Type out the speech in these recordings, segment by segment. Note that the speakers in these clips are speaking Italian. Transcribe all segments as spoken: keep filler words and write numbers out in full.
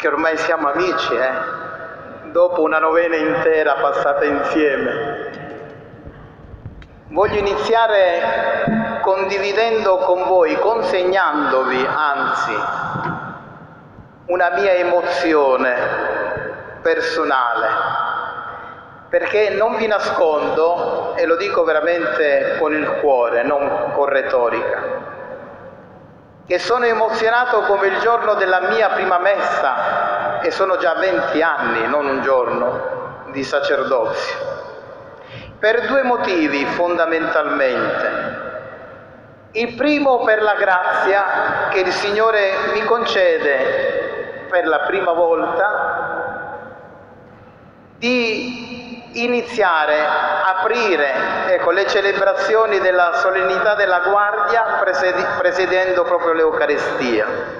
perché ormai siamo amici, eh? Dopo una novena intera passata insieme. Voglio iniziare condividendo con voi, consegnandovi anzi, una mia emozione personale, perché non vi nascondo, e lo dico veramente con il cuore, non con retorica, che sono emozionato come il giorno della mia prima messa, e sono già venti anni, non un giorno, di sacerdozio, per due motivi fondamentalmente. Il primo per la grazia che il Signore mi concede per la prima volta di iniziare, aprire ecco, le celebrazioni della solennità della guardia presiedendo proprio l'Eucaristia.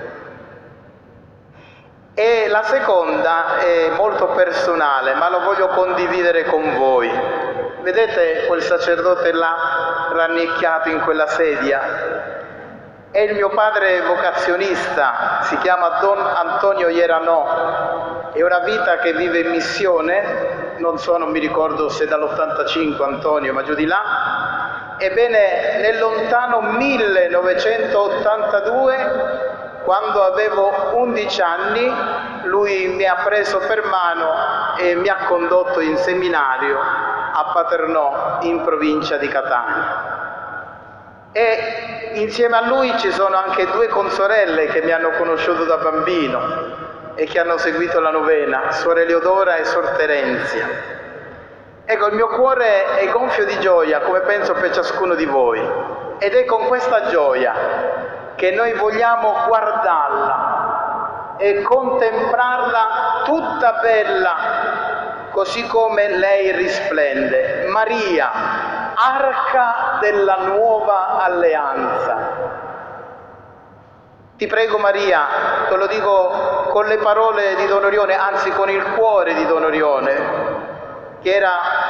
E la seconda è molto personale, ma lo voglio condividere con voi. Vedete quel sacerdote là rannicchiato in quella sedia? È il mio padre vocazionista, si chiama Don Antonio Ieranò, è una vita che vive in missione, non so, non mi ricordo se dall'ottantacinque Antonio, ma giù di là. Ebbene, nel lontano millenovecentottantadue, quando avevo undici anni, lui mi ha preso per mano e mi ha condotto in seminario a Paternò, in provincia di Catania. E insieme a lui ci sono anche due consorelle che mi hanno conosciuto da bambino e che hanno seguito la novena, Suor Eleodora e Suor Terenzia. Ecco, il mio cuore è gonfio di gioia, come penso per ciascuno di voi, ed è con questa gioia che noi vogliamo guardarla e contemplarla tutta bella, così come lei risplende. Maria, arca della nuova alleanza. Ti prego Maria, te lo dico con le parole di Don Orione, anzi con il cuore di Don Orione, che era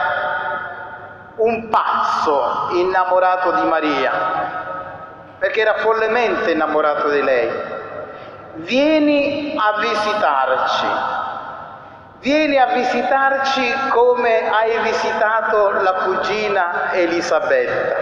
un pazzo innamorato di Maria, perché era follemente innamorato di lei. Vieni a visitarci, vieni a visitarci come hai visitato la cugina Elisabetta.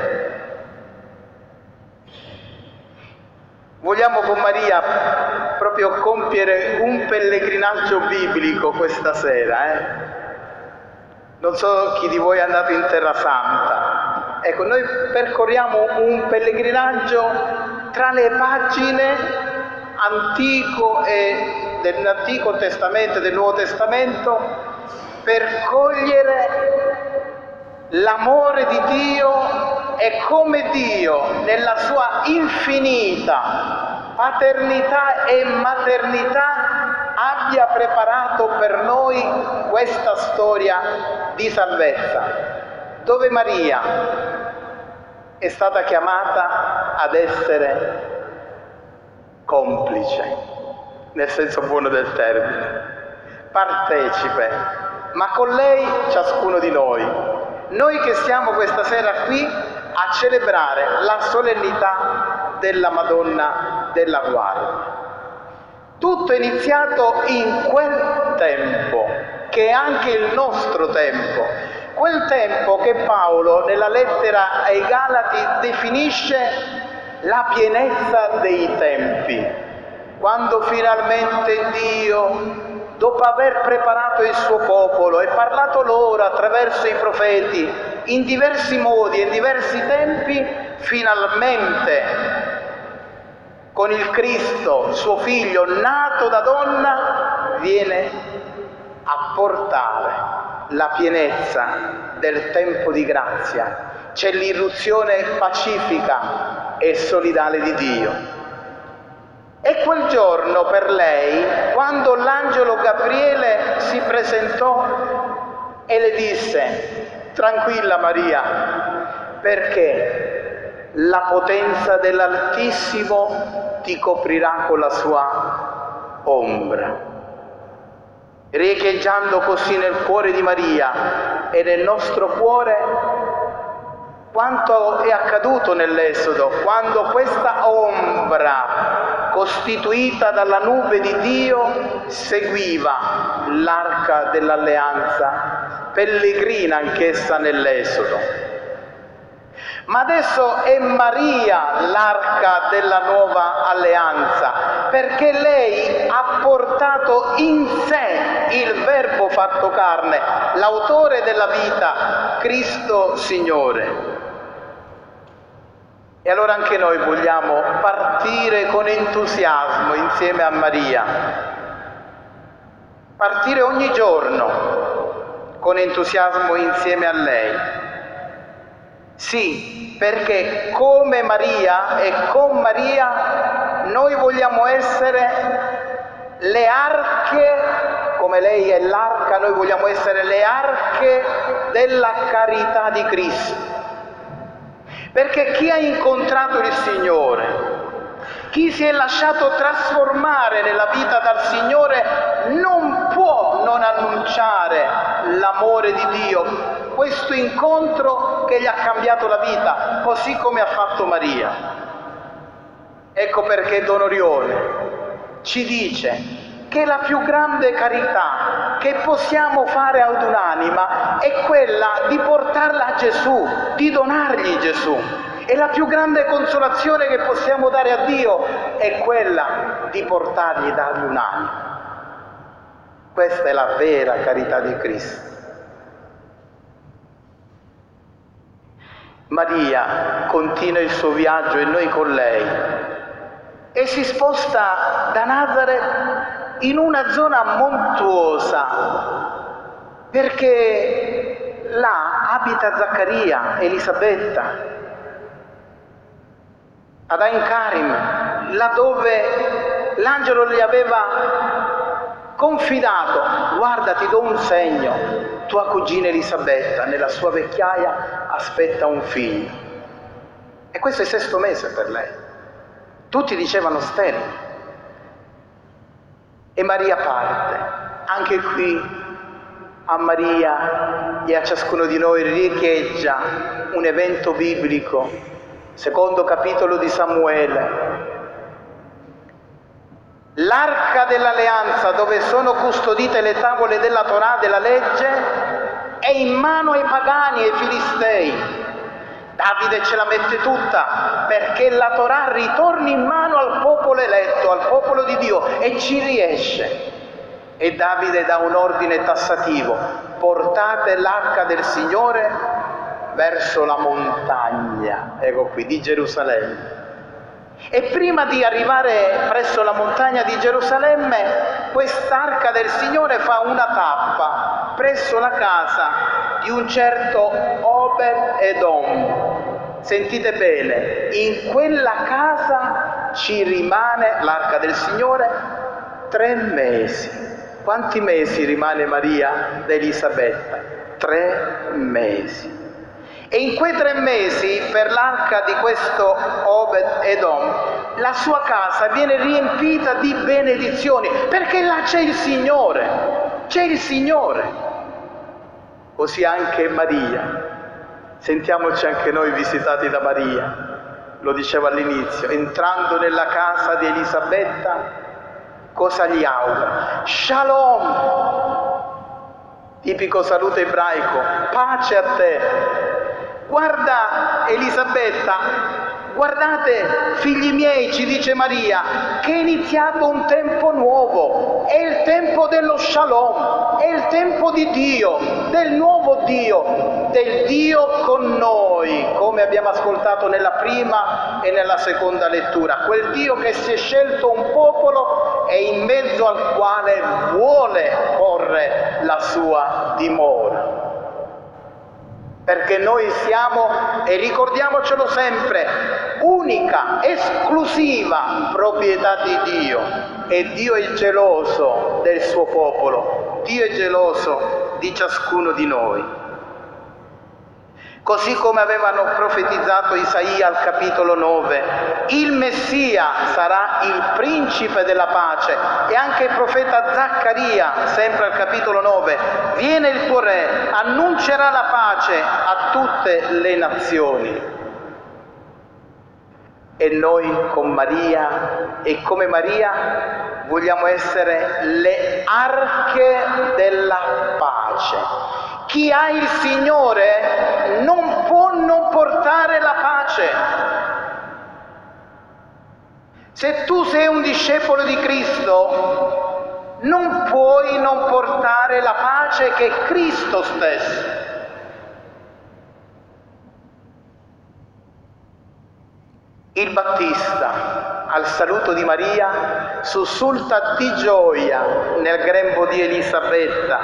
Vogliamo con Maria proprio compiere un pellegrinaggio biblico questa sera, eh? Non so chi di voi è andato in Terra Santa. Ecco, noi percorriamo un pellegrinaggio tra le pagine antico e dell'Antico Testamento e del Nuovo Testamento per cogliere l'amore di Dio e come Dio, nella sua infinita paternità e maternità, abbia preparato per noi questa storia di salvezza, dove Maria è stata chiamata ad essere complice, nel senso buono del termine, partecipe, ma con lei ciascuno di noi. Noi che siamo questa sera qui a celebrare la solennità della Madonna della Guardia. Tutto è iniziato in quel tempo, che è anche il nostro tempo, quel tempo che Paolo nella lettera ai Galati definisce la pienezza dei tempi, quando finalmente Dio, dopo aver preparato il suo popolo e parlato loro attraverso i profeti in diversi modi e in diversi tempi, finalmente con il Cristo, suo figlio, nato da donna, viene a portare la pienezza del tempo di grazia. C'è l'irruzione pacifica e solidale di Dio. E quel giorno per lei, quando l'angelo Gabriele si presentò e le disse: tranquilla Maria, perché la potenza dell'Altissimo ti coprirà con la sua ombra. Riecheggiando così nel cuore di Maria e nel nostro cuore quanto è accaduto nell'Esodo, quando questa ombra costituita dalla nube di Dio seguiva l'arca dell'alleanza, pellegrina anch'essa nell'Esodo. Ma adesso è Maria l'arca della nuova alleanza, perché lei ha portato in sé il Verbo fatto carne, l'autore della vita, Cristo Signore. E allora anche noi vogliamo partire con entusiasmo insieme a Maria, partire ogni giorno con entusiasmo insieme a lei. Sì, perché come Maria e con Maria noi vogliamo essere le arche, come lei è l'arca, noi vogliamo essere le arche della carità di Cristo. Perché chi ha incontrato il Signore, chi si è lasciato trasformare nella vita dal Signore, non può non annunciare l'amore di Dio, questo incontro che gli ha cambiato la vita, così come ha fatto Maria. Ecco perché Don Orione ci dice che la più grande carità che possiamo fare ad un'anima è quella di portarla a Gesù, di donargli Gesù. E la più grande consolazione che possiamo dare a Dio è quella di portargli, dargli un'anima. Questa è la vera carità di Cristo. Maria continua il suo viaggio e noi con lei e si sposta da Nazareth in una zona montuosa, perché là abita Zaccaria, Elisabetta, ad Ain Karim, laddove l'angelo gli aveva confidato: guarda, ti do un segno, tua cugina Elisabetta nella sua vecchiaia aspetta un figlio. E questo è il sesto mese per lei. Tutti dicevano sterile. E Maria parte. Anche qui a Maria e a ciascuno di noi riecheggia un evento biblico, secondo capitolo di Samuele. L'arca dell'alleanza, dove sono custodite le tavole della Torah, della legge, è in mano ai pagani e ai filistei. Davide ce la mette tutta perché la Torah ritorni in mano al popolo eletto, al popolo di Dio, e ci riesce. E Davide dà un ordine tassativo: portate l'arca del Signore verso la montagna, ecco qui, di Gerusalemme. E prima di arrivare presso la montagna di Gerusalemme, quest'arca del Signore fa una tappa presso la casa di un certo Obed Edom. Sentite bene, in quella casa ci rimane l'arca del Signore tre mesi. Quanti mesi rimane Maria da Elisabetta? Tre mesi. E in quei tre mesi, per l'arca di questo Obed Edom, la sua casa viene riempita di benedizioni, perché là c'è il Signore, c'è il Signore. Così anche Maria. Sentiamoci anche noi visitati da Maria. Lo dicevo all'inizio, entrando nella casa di Elisabetta, cosa gli augura? Shalom, tipico saluto ebraico, pace a te. Guarda Elisabetta, guardate figli miei, ci dice Maria, che è iniziato un tempo nuovo, è il tempo dello shalom, è il tempo di Dio, del nuovo Dio, del Dio con noi, come abbiamo ascoltato nella prima e nella seconda lettura, quel Dio che si è scelto un popolo e in mezzo al quale vuole porre la sua dimora. Perché noi siamo, e ricordiamocelo sempre, unica, esclusiva proprietà di Dio, e Dio è geloso del suo popolo, Dio è geloso di ciascuno di noi. Così come avevano profetizzato Isaia al capitolo nove, il Messia sarà il principe della pace, e anche il profeta Zaccaria, sempre al capitolo nove, viene il tuo re, annuncerà la pace a tutte le nazioni. E noi con Maria e come Maria vogliamo essere le arche della pace. Chi ha il Signore non può non portare la pace. Se tu sei un discepolo di Cristo, non puoi non portare la pace che è Cristo stesso. Il Battista, al saluto di Maria, sussulta di gioia nel grembo di Elisabetta,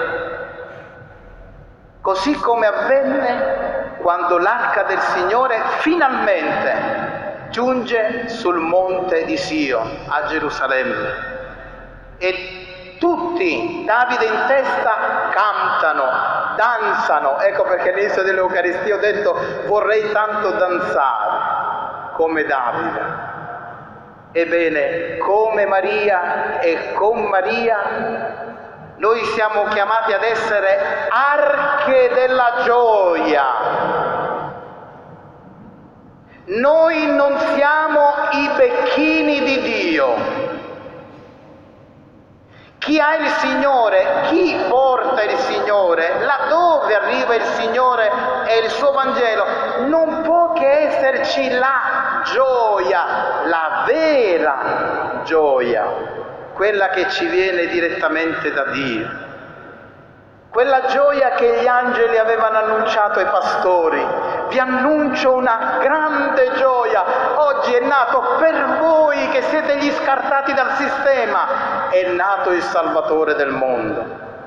così come avvenne quando l'arca del Signore finalmente giunge sul monte di Sion, a Gerusalemme. E tutti, Davide in testa, cantano, danzano. Ecco perché all'inizio dell'Eucaristia ho detto: vorrei tanto danzare come Davide. Ebbene, come Maria e con Maria, noi siamo chiamati ad essere arche della gioia. Noi non siamo i becchini di Dio. Chi ha il Signore, chi porta il Signore, laddove arriva il Signore e il suo Vangelo, non può che esserci la gioia, la vera gioia, quella che ci viene direttamente da Dio. Quella gioia che gli angeli avevano annunciato ai pastori. Vi annuncio una grande gioia. Oggi è nato per voi che siete gli scartati dal sistema. È nato il Salvatore del mondo.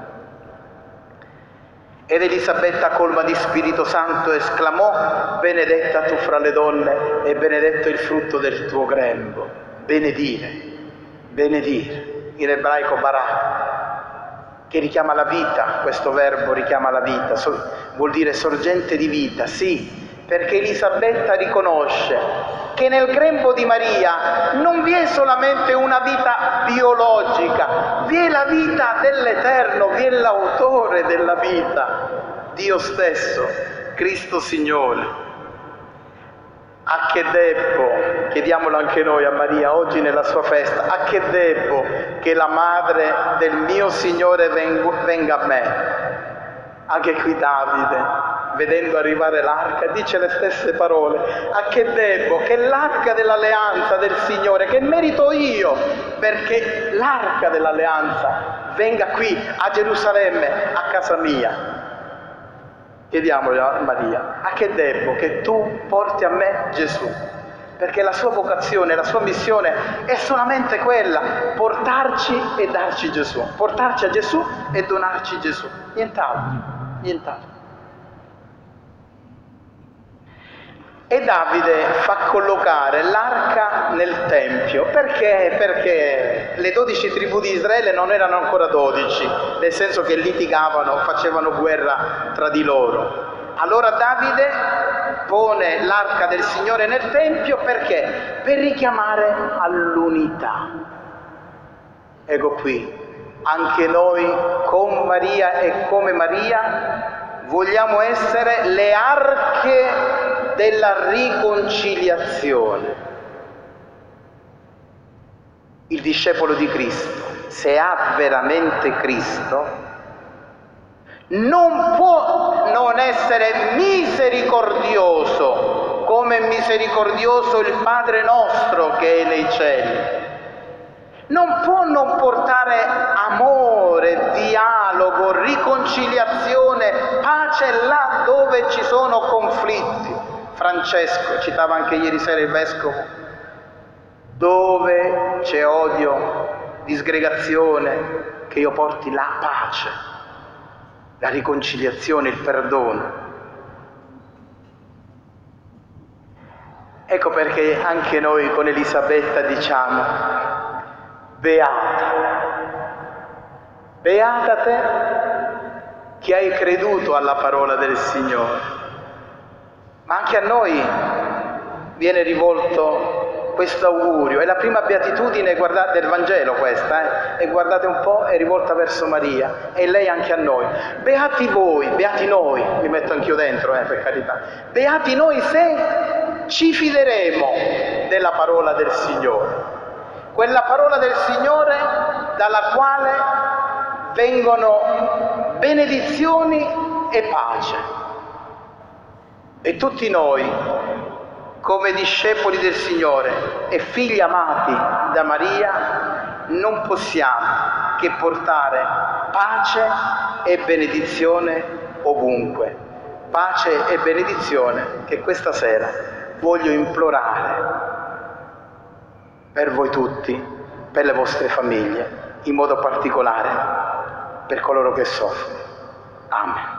Ed Elisabetta, colma di Spirito Santo, esclamò: benedetta tu fra le donne e benedetto il frutto del tuo grembo. Benedire, benedire, in ebraico barak, che richiama la vita. Questo verbo richiama la vita, so, vuol dire sorgente di vita, sì, perché Elisabetta riconosce che nel grembo di Maria non vi è solamente una vita biologica, vi è la vita dell'Eterno, vi è l'autore della vita, Dio stesso, Cristo Signore. A che debbo, chiediamolo anche noi a Maria oggi nella sua festa, a che debbo che la madre del mio Signore venga a me? Anche qui Davide, vedendo arrivare l'arca, dice le stesse parole: a che debbo che l'arca dell'alleanza del Signore, che merito io, perché l'arca dell'alleanza venga qui a Gerusalemme, a casa mia. Chiediamolo a Maria: a che debbo che tu porti a me Gesù? Perché la sua vocazione, la sua missione è solamente quella: portarci e darci Gesù, portarci a Gesù e donarci Gesù, nient'altro, nient'altro. E Davide fa collocare l'arca nel Tempio. Perché? Perché le dodici tribù di Israele non erano ancora dodici, nel senso che litigavano, facevano guerra tra di loro. Allora Davide pone l'arca del Signore nel Tempio perché? Per richiamare all'unità. Ecco qui, anche noi con Maria e come Maria vogliamo essere le arche della riconciliazione. Il discepolo di Cristo, se ha veramente Cristo, non può non essere misericordioso, come è misericordioso il Padre nostro che è nei cieli. Non può non portare amore, dialogo, riconciliazione, pace là dove ci sono conflitti. Francesco citava anche ieri sera il Vescovo: dove c'è odio, disgregazione, che io porti la pace, la riconciliazione, il perdono. Ecco perché anche noi con Elisabetta diciamo: beata, beata te che hai creduto alla parola del Signore. Ma anche a noi viene rivolto questo augurio. È la prima beatitudine, guardate, del Vangelo questa, eh? E guardate un po', è rivolta verso Maria, e lei anche a noi. Beati voi, beati noi, mi metto anch'io dentro, eh, per carità. Beati noi se ci fideremo della parola del Signore. Quella parola del Signore dalla quale vengono benedizioni e pace. E tutti noi, come discepoli del Signore e figli amati da Maria, non possiamo che portare pace e benedizione ovunque. Pace e benedizione che questa sera voglio implorare per voi tutti, per le vostre famiglie, in modo particolare per coloro che soffrono. Amen.